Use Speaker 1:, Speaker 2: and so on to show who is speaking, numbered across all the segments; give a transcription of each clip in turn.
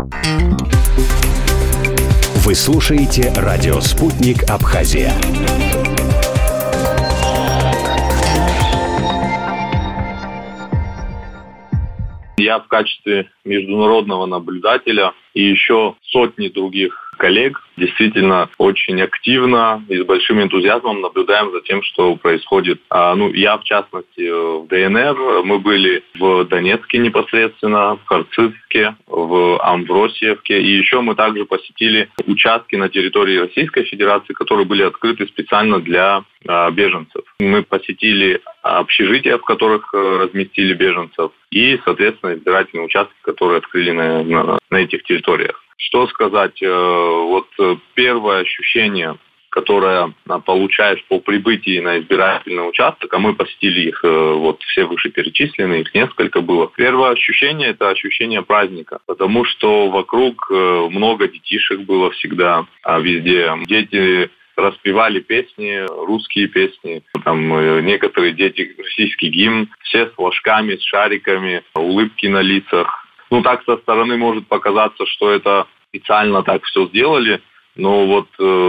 Speaker 1: Вы слушаете радио «Спутник Абхазия».
Speaker 2: Я в качестве международного наблюдателя и еще сотни других коллег действительно очень активно и с большим энтузиазмом наблюдаем за тем, что происходит. Я, в частности, в ДНР. Мы были в Донецке непосредственно, в Харцизске, в Амвросиевке. И еще мы также посетили участки на территории Российской Федерации, которые были открыты специально для беженцев. Мы посетили общежития, в которых разместили беженцев, и, соответственно, избирательные участки, которые открыли на этих территориях. Что сказать? Первое ощущение, которое получаешь по прибытии на избирательный участок, а мы посетили их, все вышеперечисленные, их несколько было. Первое ощущение – это ощущение праздника, потому что вокруг много детишек было всегда, везде. Дети распевали песни, русские песни, некоторые дети российский гимн, все с флажками, с шариками, улыбки на лицах. Так со стороны может показаться, что это специально так все сделали, но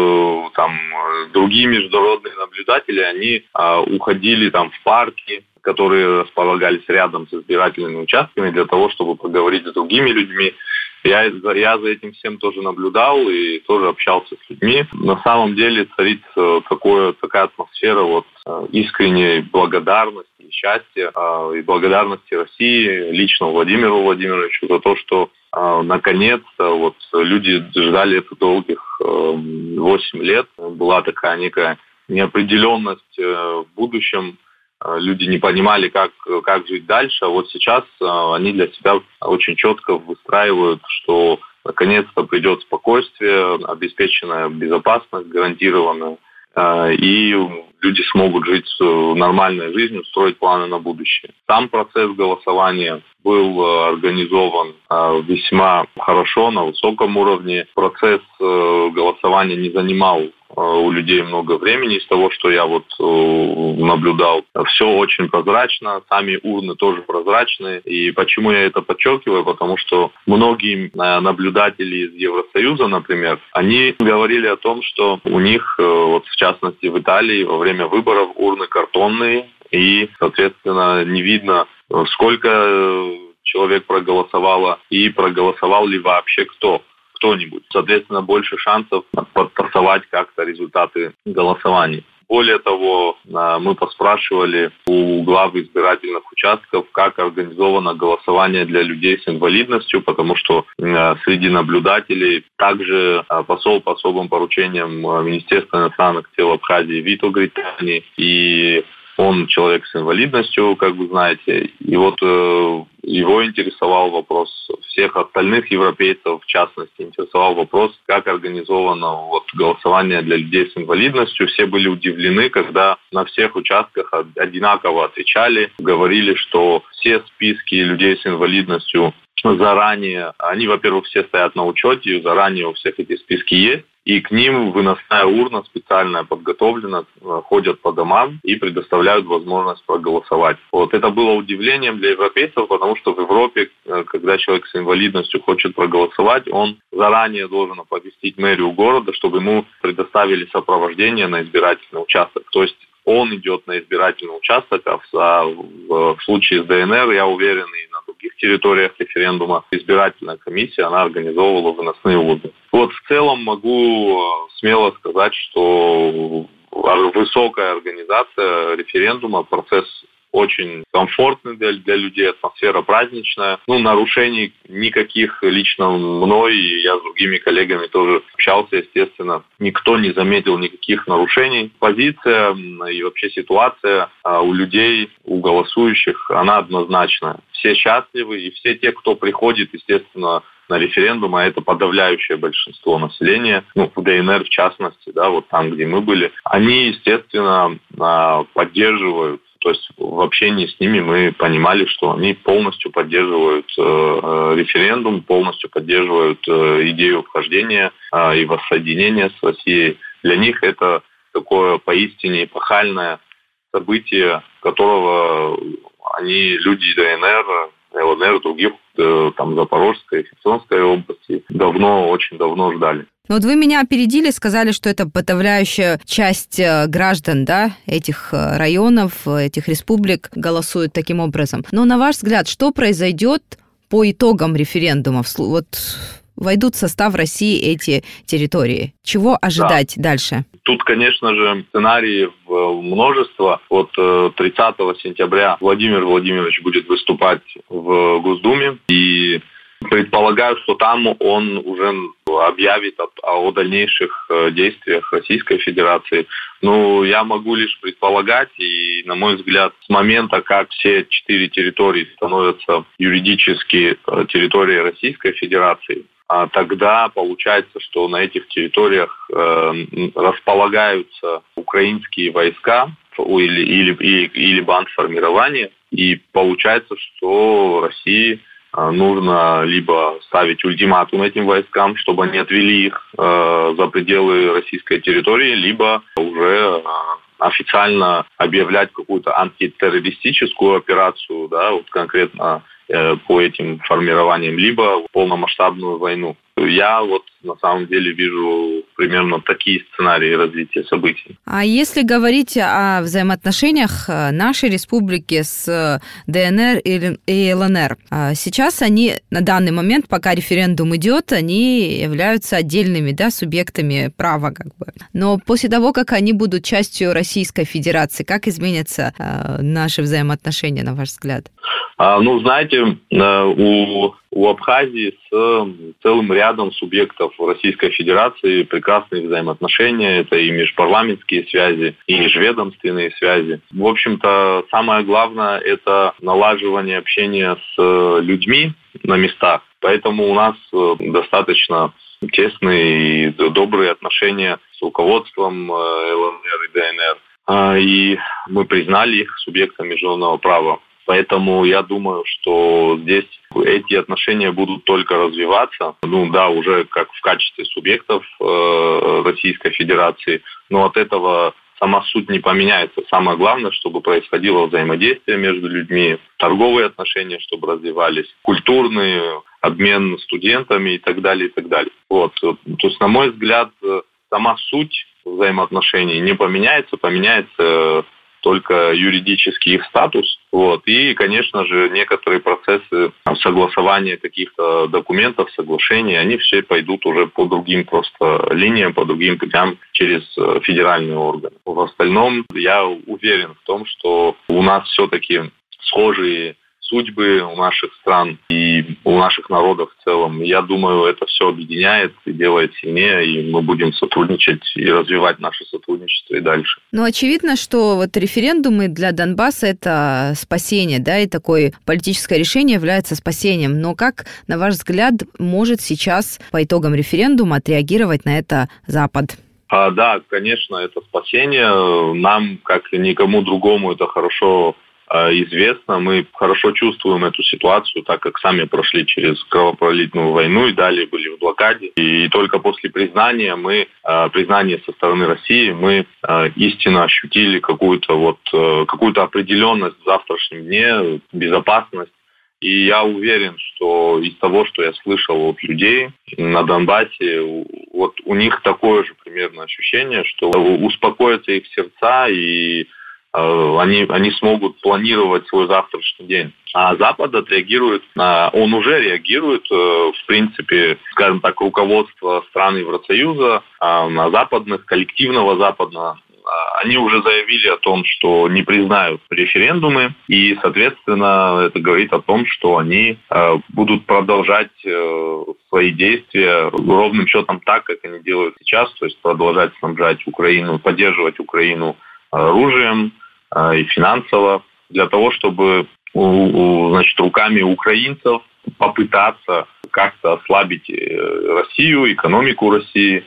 Speaker 2: другие международные наблюдатели, они уходили в парки, которые располагались рядом с избирательными участками для того, чтобы поговорить с другими людьми. Я за этим всем тоже наблюдал и тоже общался с людьми. На самом деле царит такая атмосфера искренней благодарности, счастья и благодарности России, лично Владимиру Владимировичу за то, что наконец-то люди ждали это долгих 8 лет. Была такая некая неопределенность в будущем. Люди не понимали, как жить дальше, а сейчас они для себя очень четко выстраивают, что наконец-то придет спокойствие, обеспеченная безопасность, гарантированная, и люди смогут жить нормальной жизнью, строить планы на будущее. Сам процесс голосования был организован весьма хорошо, на высоком уровне. Процесс голосования не занимал у людей много времени из того, что я наблюдал. Все очень прозрачно, сами урны тоже прозрачные. И почему я это подчеркиваю? Потому что многие наблюдатели из Евросоюза, например, они говорили о том, что у них, в частности в Италии, во время выборов урны картонные, и, соответственно, не видно, сколько человек проголосовало и проголосовал ли вообще кто-нибудь. Соответственно, больше шансов подтасовать как-то результаты голосования. Более того, мы поспрашивали у глав избирательных участков, как организовано голосование для людей с инвалидностью, потому что среди наблюдателей также посол по особым поручениям Министерства иностранных дел Абхазии Вито Гритани, и он человек с инвалидностью, как вы знаете, и его интересовал вопрос, всех остальных европейцев, в частности, интересовал вопрос, как организовано голосование для людей с инвалидностью. Все были удивлены, когда на всех участках одинаково отвечали, говорили, что все списки людей с инвалидностью заранее, они, во-первых, все стоят на учете, заранее у всех эти списки есть, и к ним выносная урна специальная подготовлена, ходят по домам и предоставляют возможность проголосовать. Это было удивлением для европейцев, потому что в Европе, когда человек с инвалидностью хочет проголосовать, он заранее должен оповестить мэрию города, чтобы ему предоставили сопровождение на избирательный участок. То есть он идет на избирательный участок, а в случае с ДНР, я уверен, и на других территориях референдума избирательная комиссия, она организовывала выносные урны. В целом могу смело сказать, что высокая организация референдума, процесс очень комфортный для людей, атмосфера праздничная. нарушений никаких лично мной, и я с другими коллегами тоже общался, естественно. Никто не заметил никаких нарушений. Позиция и вообще ситуация у людей, у голосующих, она однозначная. Все счастливы, и все те, кто приходит, естественно, на референдум, а это подавляющее большинство населения, в ДНР в частности, там, где мы были, они, естественно, поддерживают. То есть в общении с ними мы понимали, что они полностью поддерживают референдум, полностью поддерживают идею вхождения и воссоединения с Россией. Для них это такое поистине эпохальное событие, которого люди ДНР, ЛНР, других, там, Запорожской, Херсонской области, очень давно ждали.
Speaker 3: Но вот вы меня опередили, сказали, что это подавляющая часть граждан, да, этих районов, этих республик голосует таким образом. Но на ваш взгляд, что произойдет по итогам референдумов? Вот войдут в состав России эти территории. Чего ожидать дальше?
Speaker 2: Тут, конечно же, сценариев множество. 30 сентября Владимир Владимирович будет выступать в Госдуме, и предполагаю, что там он уже объявит о дальнейших действиях Российской Федерации. Я могу лишь предполагать, и, на мой взгляд, с момента, как все 4 территории становятся юридически территорией Российской Федерации, тогда получается, что на этих территориях располагаются украинские войска или бандформирования, и получается, что России нужно либо ставить ультиматум этим войскам, чтобы они отвели их за пределы российской территории, либо уже официально объявлять какую-то антитеррористическую операцию, конкретно по этим формированиям, либо полномасштабную войну. Я на самом деле вижу примерно такие сценарии развития событий.
Speaker 3: А если говорить о взаимоотношениях нашей республики с ДНР и ЛНР, сейчас они на данный момент, пока референдум идет, они являются отдельными субъектами права Но после того, как они будут частью Российской Федерации, как изменятся наши взаимоотношения, на ваш взгляд?
Speaker 2: Знаете, у Абхазии с целым рядом субъектов Российской Федерации прекрасные взаимоотношения. Это и межпарламентские связи, и межведомственные связи. В общем-то, самое главное – это налаживание общения с людьми на местах. Поэтому у нас достаточно тесные и добрые отношения с руководством ЛНР и ДНР. И мы признали их субъектами международного права. Поэтому я думаю, что здесь эти отношения будут только развиваться. Уже как в качестве субъектов Российской Федерации, но от этого сама суть не поменяется. Самое главное, чтобы происходило взаимодействие между людьми, торговые отношения, чтобы развивались, культурный обмен студентами и так далее, и так далее. То есть, на мой взгляд, сама суть взаимоотношений не поменяется, поменяется только юридический их статус. И, конечно же, некоторые процессы согласования каких-то документов, соглашений, они все пойдут уже по другим просто линиям, по другим путям через федеральные органы. В остальном я уверен в том, что у нас все-таки схожие судьбы у наших стран и у наших народов в целом. Я думаю, это все объединяет и делает сильнее, и мы будем сотрудничать и развивать наше сотрудничество и дальше.
Speaker 3: Очевидно, что референдумы для Донбасса – это спасение, и такое политическое решение является спасением. Но как, на ваш взгляд, может сейчас по итогам референдума отреагировать на это Запад?
Speaker 2: Да, конечно, это спасение. Нам, как и никому другому, это хорошо известно. Мы хорошо чувствуем эту ситуацию, так как сами прошли через кровопролитную войну и далее были в блокаде. И только после признания со стороны России, мы истинно ощутили какую-то определенность в завтрашнем дне, безопасность. И я уверен, что из того, что я слышал от людей на Донбассе, у них такое же примерно ощущение, что успокоятся их сердца и они смогут планировать свой завтрашний день. А Запад отреагирует, он уже реагирует, в принципе, скажем так, руководство стран Евросоюза, на коллективного западного, они уже заявили о том, что не признают референдумы, и, соответственно, это говорит о том, что они будут продолжать свои действия ровным счетом так, как они делают сейчас, то есть продолжать снабжать Украину, поддерживать Украину оружием и финансово, для того, чтобы руками украинцев попытаться как-то ослабить Россию, экономику России.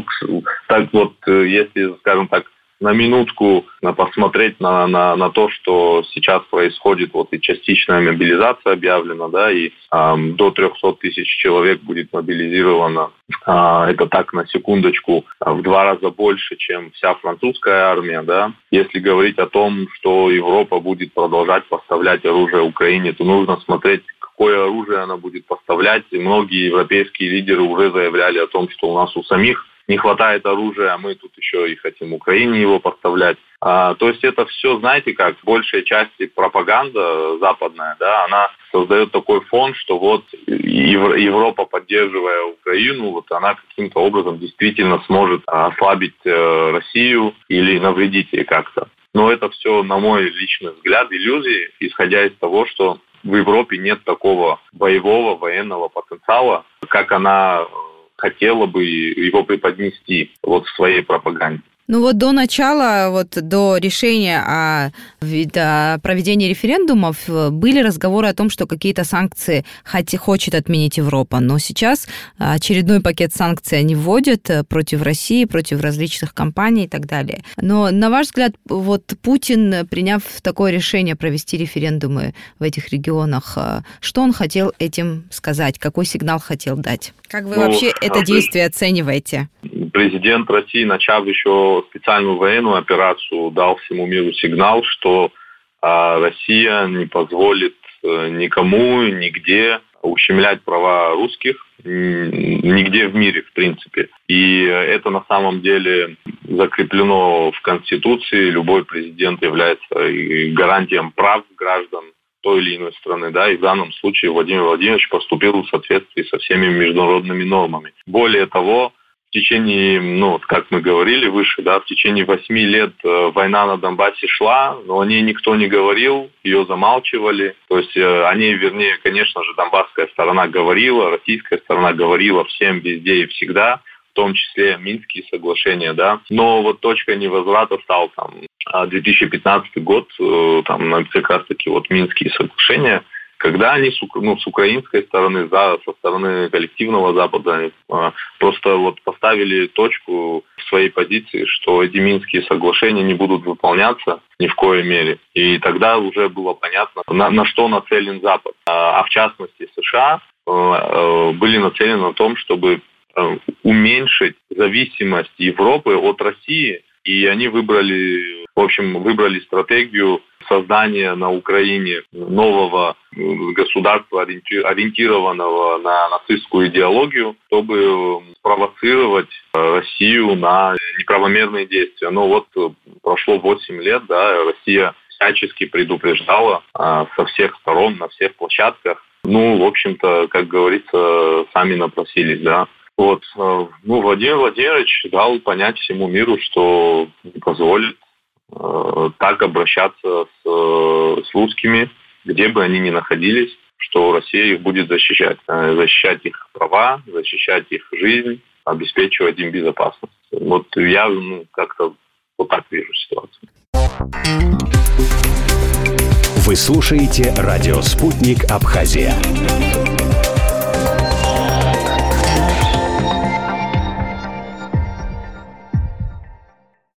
Speaker 2: Если, скажем так, на минутку посмотреть на то, что сейчас происходит, и частичная мобилизация объявлена, и до 300 тысяч человек будет мобилизировано. Это так, на секундочку, в 2 раза больше, чем вся французская армия, Если говорить о том, что Европа будет продолжать поставлять оружие Украине, то нужно смотреть какое оружие она будет поставлять. И многие европейские лидеры уже заявляли о том, что у нас у самих не хватает оружия, а мы тут еще и хотим Украине его поставлять. То есть это все, знаете как, в большей части пропаганда западная, да, она создает такой фон, что вот Европа, поддерживая Украину, вот она каким-то образом действительно сможет ослабить Россию или навредить ей как-то. Но это все, на мой личный взгляд, иллюзии, исходя из того, что в Европе нет такого боевого, военного потенциала, как она хотела бы его преподнести вот в своей пропаганде.
Speaker 3: Ну вот до начала, вот до решения о проведении референдумов были разговоры о том, что какие-то санкции хочет отменить Европа, но сейчас очередной пакет санкций они вводят против России, против различных компаний и так далее. Но на ваш взгляд, вот Путин, приняв такое решение провести референдумы в этих регионах, что он хотел этим сказать, какой сигнал хотел дать? Как вы вообще это действие оцениваете?
Speaker 2: Президент России, начав еще специальную военную операцию, дал всему миру сигнал, что Россия не позволит никому, нигде ущемлять права русских, нигде в мире, в принципе. И это на самом деле закреплено в Конституции. Любой президент является гарантием прав граждан той или иной страны, да, и в данном случае Владимир Владимирович поступил в соответствии со всеми международными нормами. Более того, в течение, как мы говорили выше, да, в течение 8 лет война на Донбассе шла, но о ней никто не говорил, ее замалчивали. То есть о ней, вернее, конечно же, донбасская сторона говорила, российская сторона говорила всем, везде и всегда, в том числе Минские соглашения, да. Но вот точкой невозврата стал 2015 год, как раз таки вот Минские соглашения, когда они с украинской стороны, со стороны коллективного Запада, просто вот поставили точку в своей позиции, что эти Минские соглашения не будут выполняться ни в коей мере. И тогда уже было понятно, на что нацелен Запад. А в частности США были нацелены на том, чтобы уменьшить зависимость Европы от России. И они выбрали стратегию создания на Украине нового государства, ориентированного на нацистскую идеологию, чтобы спровоцировать Россию на неправомерные действия. Но вот прошло 8 лет, да, Россия всячески предупреждала со всех сторон, на всех площадках. В общем-то, как говорится, сами напросились, да. Вот, Владимир Владимирович дал понять всему миру, что не позволит так обращаться с русскими, где бы они ни находились, что Россия их будет защищать их права, защищать их жизнь, обеспечивать им безопасность. Вот я как-то вот так вижу ситуацию.
Speaker 1: Вы слушаете радио «Спутник Абхазия».